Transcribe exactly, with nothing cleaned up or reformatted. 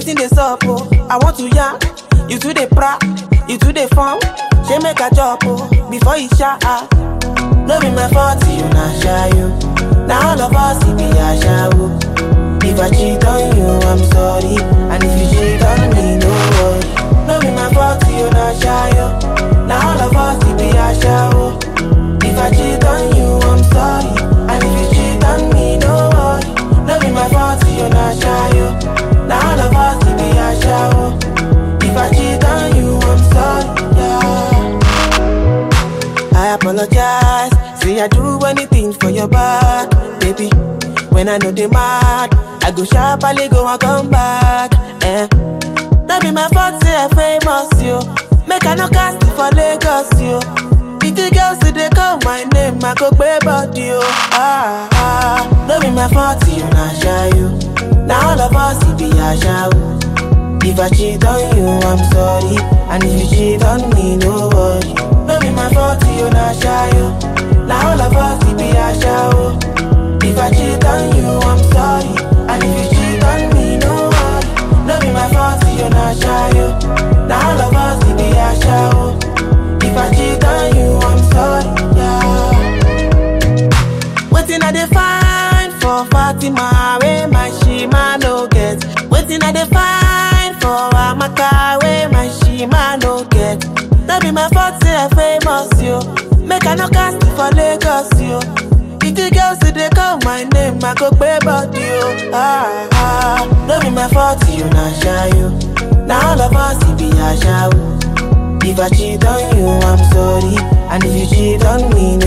Waiting the sup, oh. I want to yarn. You to the pra, you to the farm. She make a job, oh, before you shot her. No be my fault, you not shy, you. Now all of us, it be a shower. If I cheat on you, I'm sorry. And if you cheat on me, no worry. No be my fault, you not shy, you. Now all of us, it be a shower. If I cheat on you, I'm sorry. And if you cheat on me, no worry. No be my fault, you not shy, you. Now all of us, it be a shower. If I cheat on you, I'm sorry, yeah. I apologize. Say I do anything for your back, baby. When I know they mad, I go sharply go and come back, eh. That be my fault, say I famous, yo. Make I no cast it for Lagos, yo. If the girls say they call my name, I go pay body, yo. Ah, ah. That be my fault, you not shy, yo. Now all of us, it be a shower. If I cheat on you, I'm sorry. And if you cheat on me, no worry. No be my fault, you not shy, yo. Now all of us, it be a shower. If I cheat on you, I'm sorry. And if you cheat on me, no worry. No be my fault, you not shy, yo. Now all of us, it be a shower. If I cheat on you, I'm sorry, yeah. Waiting at the fine for Fatima, where my shima no get. Waiting at the fine for Amaka, where my shima no get. That be my fault, say I famous, yo. Make I no cast it for Lagos, yo. If the girls say they call my name, I go pay body, yo. Ah, ah. No be my fault, you not shy, yo. Now all of us, it be a shower. If I cheat on you, I'm sorry. And if you cheat on me,